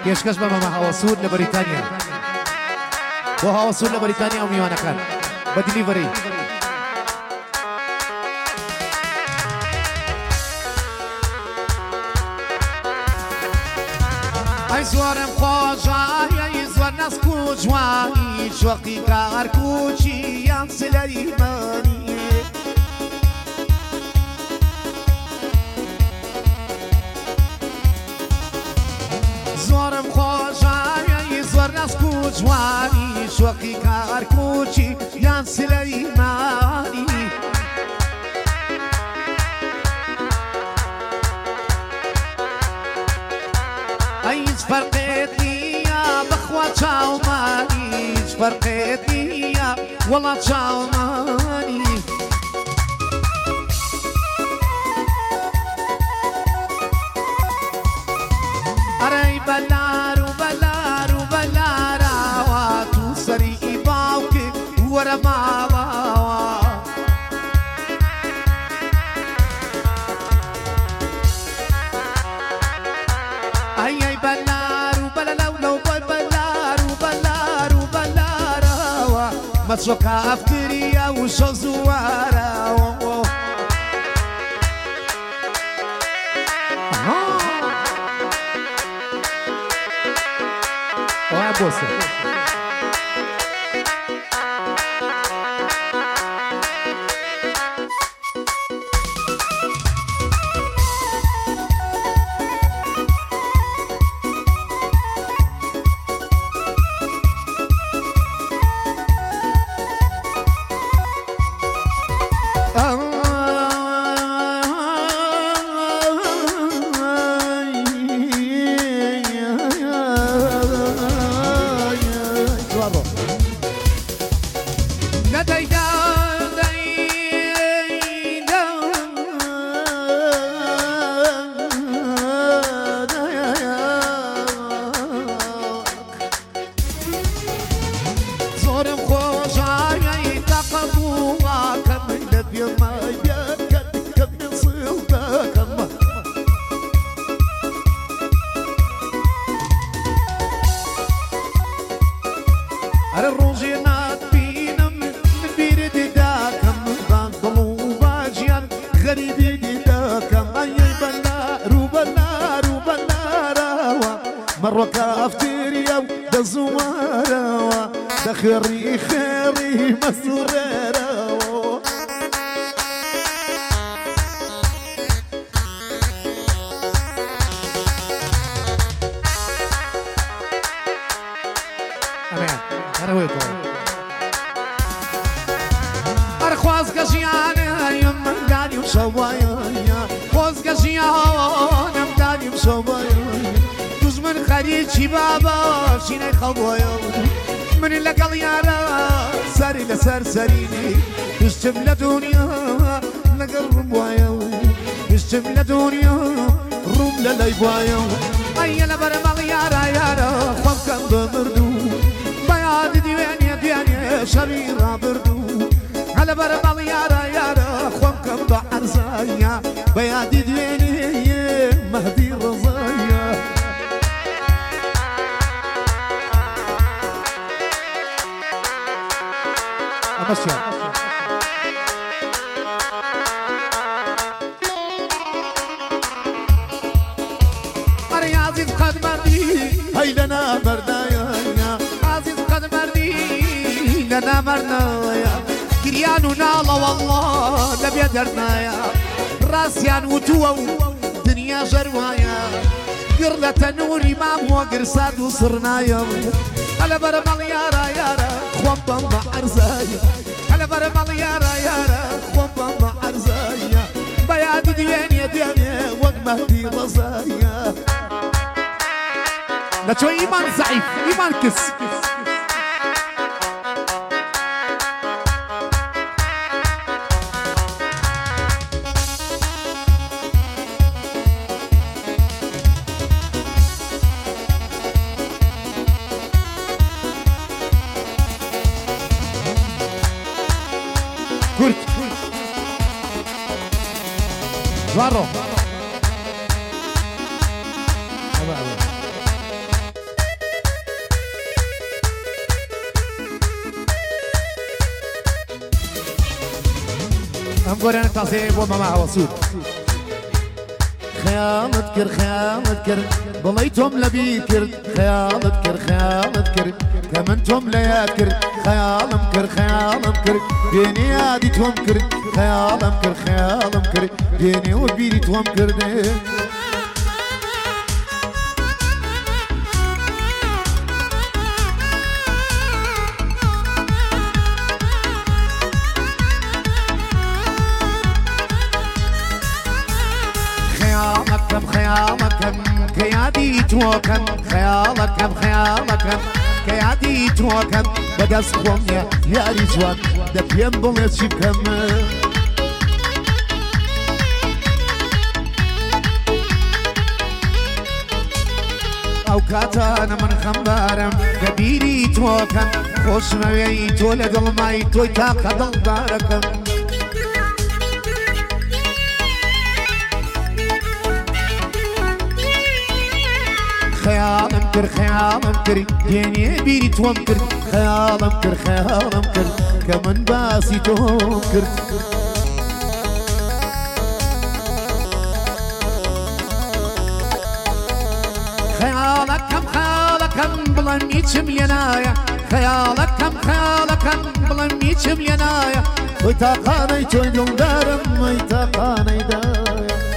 پێشکەش بە مەمە هاوسود لە بەریتانیا بۆ هاوسود لە بەریتانیا و میوانەکان بە دیلیڤەری ئەی زۆرم خۆشە ئەی زۆر نەسک و جوانی شۆقی کارکوچی یان سلەیمانی زۆرم خۆشە ئەی زۆر نەسک و جوانی شۆقی کارکوچی یان سلەیمانی هیچ فەرقێت نییە بەخوا چاومانی هیچ فەرقێت نییە وەڵا چاومانی ئەرەی بەلار و بەلار و بەلاراوە تو سەری باوکت وەرە ماوەوە ئەی بەلار و بەلەلەو لەو بەلار و بەلار و بەلاراوە مەچۆ کافتریە و شۆ زووارەوە بۆسە كافتيريا دزوارا دخري خيري مسوريرا أمان أنا ويكو أرخواز كشيانا يمن داني وشوايا خواز كشيانا داني وشوايا من خريجي بابا شيني خبويا من لقل يارا ساري لسار ساريني بشتم لدنيا لقل رموايا بشتم لدنيا روم للايبوايا أي لبرمال يارا يارا خواب كان بمردو بياد ديوانيا ديانيا شبيرا بردو على برمال يارا يارا خواب كان بعرزايا بياد ديوانيا مهدي رزايا أمشيها أري عزيز قد مردي هاي لنا مردايا عزيز قد مردي لنا مردايا كريان ونالا والله نبيا درنايا راسيان وتوو دنيا جروايا قرلة نوري ما هو قرصاد وصرنايا على برمال يارا يارا خوان مع أرزايا على برمال يارا يارا خوان مع أرزايا بياد ديانيا ديانيا وقمهدي رزايا لا شو إيمان ضعيف إيمان كس كرت زارو ام قرن تصيب وما وصول خيالت كر ضليتم لبي كر خيالت كر كمنتم ليات كر خيالم كر بيني عادي توم كر خيالم كر بيني وبيني توم كر خيالك كيادي توكم خيالك كيادي توكم بدس خوم يا ريزوان دبيم بولس شكم او كاتانا من خمبارم كبيري توكم خوش موي تولد الماي توي تاق دل داركم خيالم كر ديني بيري توم كر خيالم كر كمن باسي توم كر خيالك بلن يتشم ينايا خيالك بلن يتشم ينايا ويتاقاني توي دل دارم ويتاقاني دارم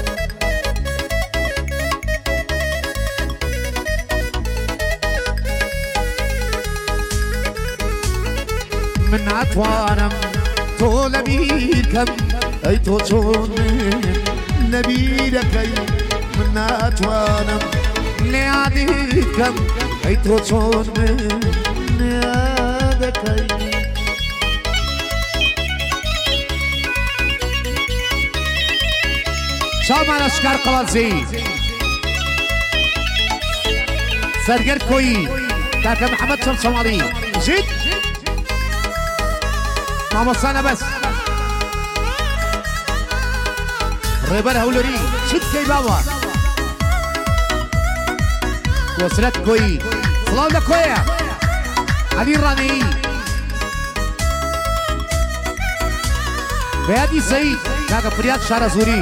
من عطوانم تو لبيركم اي تو تون لبيركي من عطوانم لعديكم اي تو تون لعدكي شام على شكار قلالزي سرقر كوي تاكا محمد شم صومالي زيد ما وصلنا بس ريبر هولوري شد كي بابا وصلت كوي صلاة لكوية علي الراني بيادي سعيد كاكا فرياد شارع زوري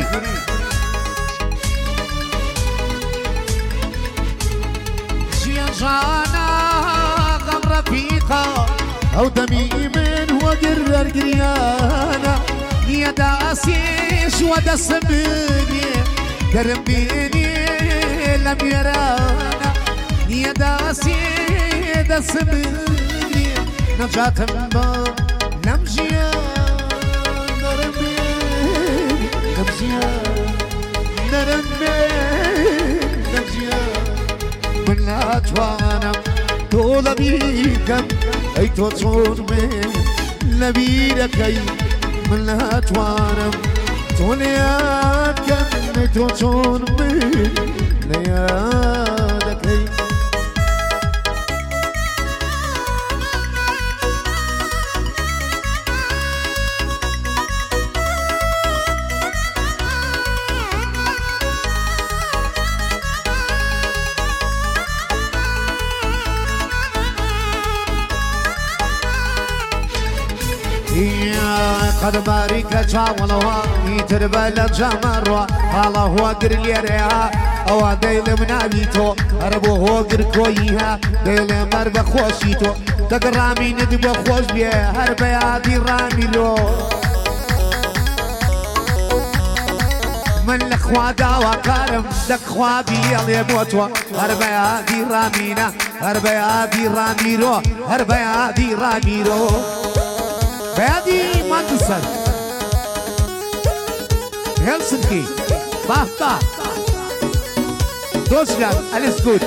شيان جانا غم رفيقا او دمي من هو قرر قريانا يا داسيش ودا سمني كرم بيني لم يرانا يا داسي دا سمني نجات مبا نمجيا نرم بيني نمجيا نرم بيني نمجيا من لا توانا طول بيكم اي توصون من لبيركي من لا توانم تولياتكم اي توصون من ليادكي قد بارك جاولوا يتربل جمروا الله هو قر ليرها او ديل منابيتو اربو هو قر كويها ديل مرب خوشيتو تقرامي ندب خوش بيه هرب يادي راميلو من الاخوة داوا كارم دخوا بيال يموتوا هرب يادي رامينا هرب يادي راميلو هرب يادي راميلو بيادي مانكسر هلسنكي باه دوشلاند alles gut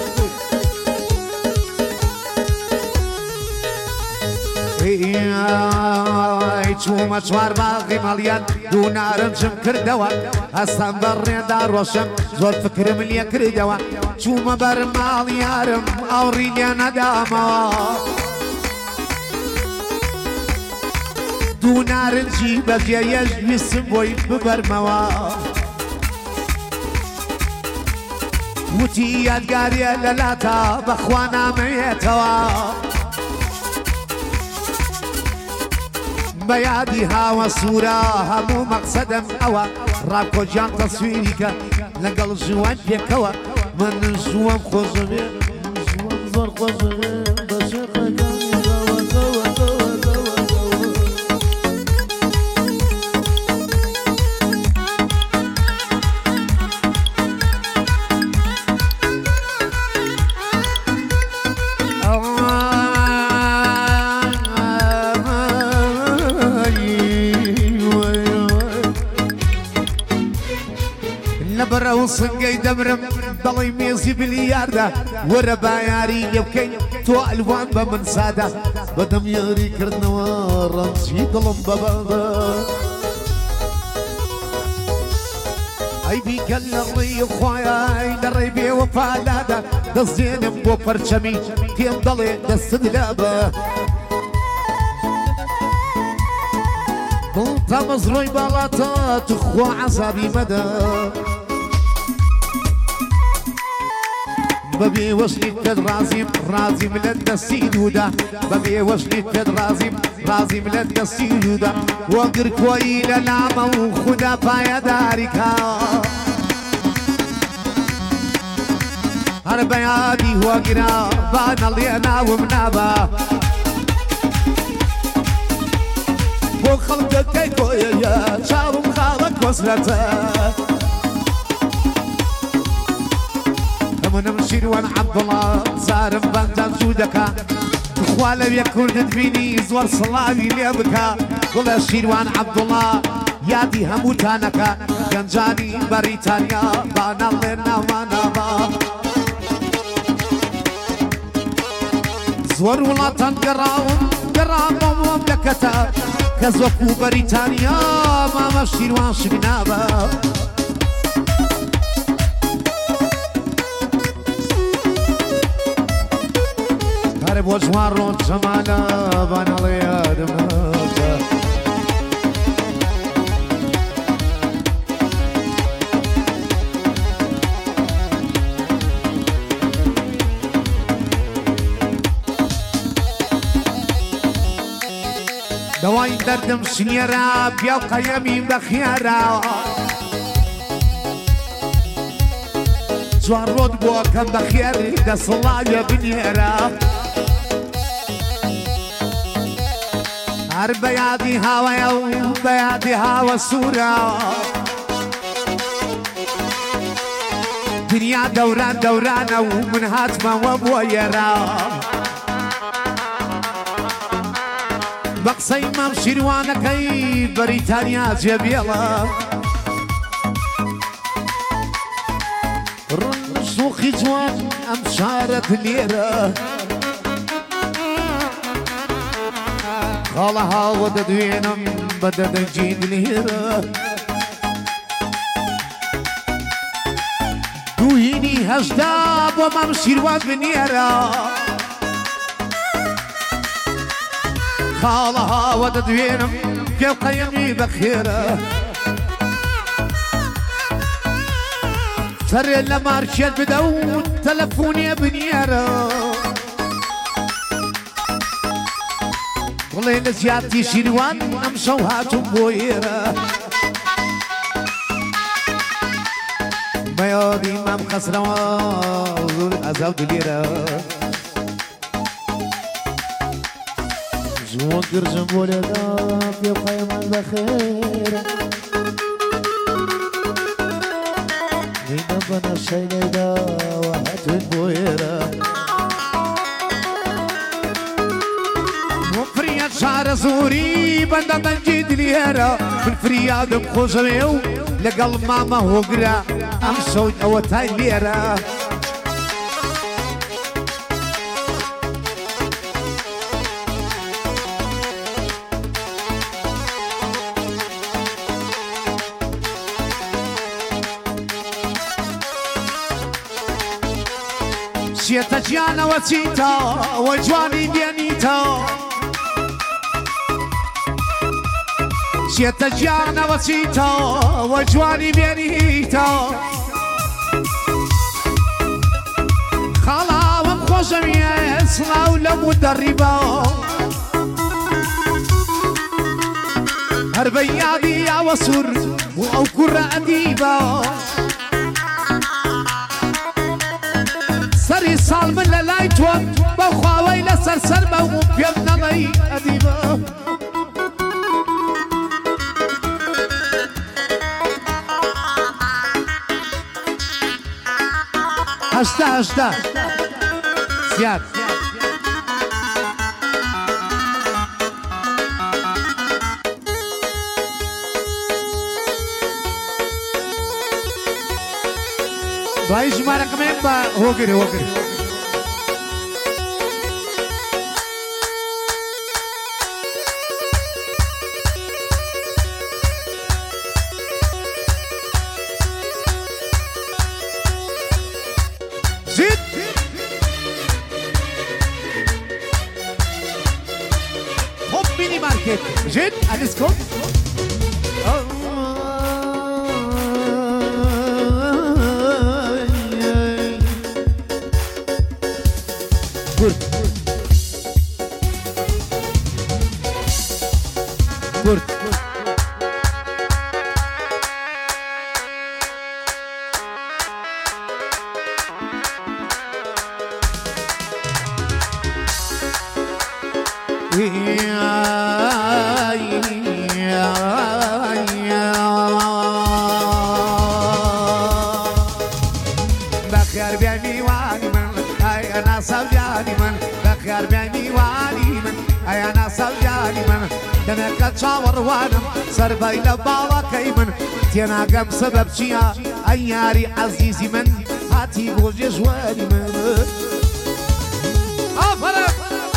شو مشوار باقي مليان دون عرمشم كردوا هستان بري دار وشم زور فكر مليا كردوا شو مبر ماليارم او ريليا نداما دونار الجيبة جايج بسموي ببرموا وتي يدقاري للاتا بخوانا ميتوا بيادي هاوى صورة همو مقصدم أوا راكو جان تصويرك لقل جوان بيكوا من جوان خوزبي جوان زور خوزبي بشيخك وصنقي دمرم ضلي ميزي بالياردة وربا ياري يبكي تو الوان بمن سادة بدم ياري كرد نوار في ظلم بابا اي بي كالغلي خوايا اي دريبي وفالادة دزين بو فرشمي كيم ضلي دست دلابة بلطة مزروي بالاتا تخوى عصابي مدى ببي وصلي كد رازي ملد السيدودا ببي وصلي كد رازي ملد السيدودا وقر كويل العمى وخدا بايا داركا هر بيادي وقرا بانا لينا ومنابا وخلقك كيكويا يا شارم خالك وصلته من شيروان عبد الله زارم بنجان جودكا خوالو يكون تدبيني زور صلابي ليبكا قول شيروان عبد الله يادي هموتانكا جنجاني بريطانيا بانا لنا منابا زور ولاتان قرام مملكتا كزوكو بريطانيا ماما شيروان شبنابا وجوار جمالا بان علي دمناتا دواي دردم سنيرا بيوقع يمين بخيارا جوار رود بوكم بخياري دا صلايا بنيرا هر بيادي هوا وبيادي هوا صورة دنيا دوران ومن هاتما وبويرا بقصي مام شيروانكي بريطانيا جبيلا رنسوخي جوان امشارة ليرة خالها وددوينم بدد جيد ليرة دويني هجداب ومام شيروان بنيرة خالها وددوينم كيف قيمي بخيرة سر لمارشد بدو تلفوني بنيرة والله نسياتي شيروان امشوهاتهم بويرة بياضي مام خسرة وزور أزاو دليرة زوان قرجم ولدا في قيم البخير مين بنا الشيلة وهاتون بويرة وفرياد شعر زوري بندا تنجيد ليرة من فرياد بخوزميو لقل ماما هوقرا امسود اوتاي ليرة سيتا جانا وسيتا وجواني بيانيتا سيتا جانا وسيتا وجواني بيانيتا خلا ومخوزمية صلاة ولمدربة هربيادي يا وسور أو كرة أديبة سري صال من لايتوان بخواوي لسرسر بوم بيمنا لي أديبة هشتا زياد بايش مارك مين هو كده زيد هوب ميني ماركت زيد أليسكم كرت بخير بيني واني من اي انا صبياني من بخير بيني واني من اي انا صبياني من دمك تشاور وانم سربي لبالا كيمن تينا قم سبب شيا اياري عزيزي من هاتي بوجي جواني من افرق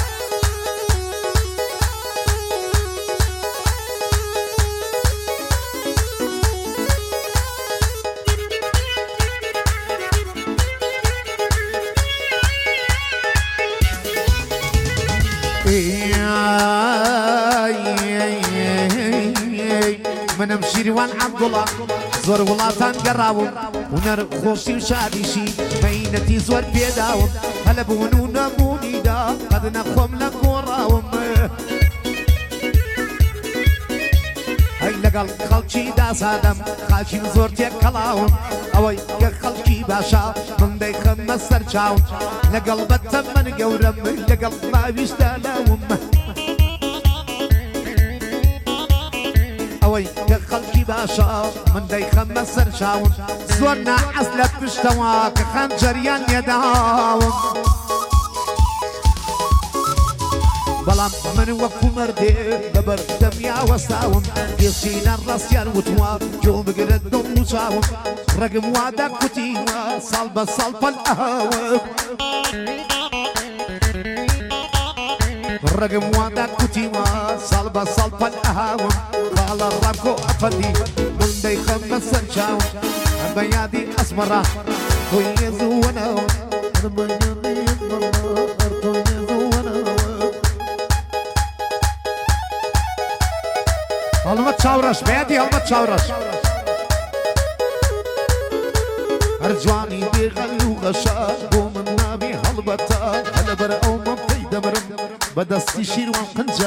من مشيري وان عبد الله زور ولاتان قراوم ونر خوشي وشاديشي بينتي زور بيداوم هلا بونونا بونيدا قد نخوم لكوراوم هاي لقل خلشي دا سادم خاشي زور تيكلاوم اوي خلشي باشا من دي خمس سرچاوم لقل بتمن قورم لقل ما بيشتالاوم اوي خلقي باشا من دي خمس سرشاون زورنا عزلت بشتوا كخنجريان يداوم بلام من وقو مردي ببر دميا وساوم يشينا الراسيان وتوا جو بقرد دم وشاوم رقم وادا كتيوا صلبة صلبة القهاوم رقم وادا كتيوا صلبة صلبة القهاوم قال الرابكو أفندي من دي خمس سنشاو بيادي أسمرة ويزونا بيادي أسمرة ويزونا هل ما تشاورش بيادي هل ما تشاورش أرجواني بيغلو غشا ومن نابي هلبتا هل برأو منطي دمرم بدستي شير وانقنجة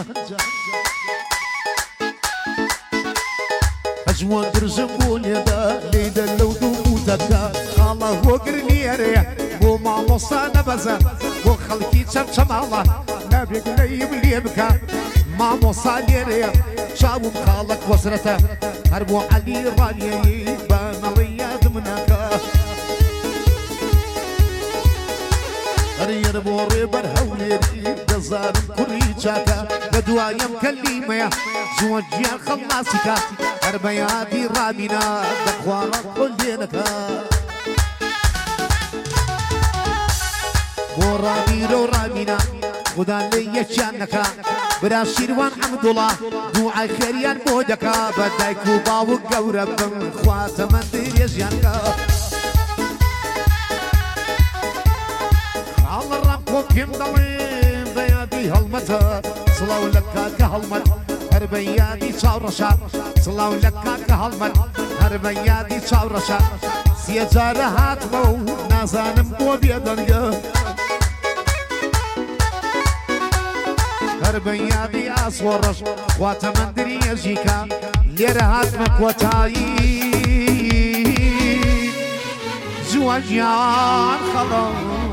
أجوان درجم بوليدا ليدا لو دوموتكا الله وقر ليريا وما مصانا بزا وخلقي شمشم الله نبيك ليم ليبكا ما مصان ليريا شابو مخالك وسرته هربو علي رانيا بان رياض مناكا رير بوري برهولي دزار كوري شاكا بدوايم كلمة زوجيا خلاصكا هربيادي رامينا دخوانا كلينكا وراميرو رامينا خدا لي شانكا برا شيروان عبد الله دعاء خيريان بودكا بدايكو باو قورب خواتم دير يجانكا الله ربكو كم ضلين بيادي هالمتا صلاو لك كهالمت هربيادي شاورشا صلاو لك كهالمت هربيادي شاورشا سيجار هاتمو نازانم بو بيدنجا هربيادي أصورش واتمندري يجيكا ليرهات مكوتاي زواجيان خلاص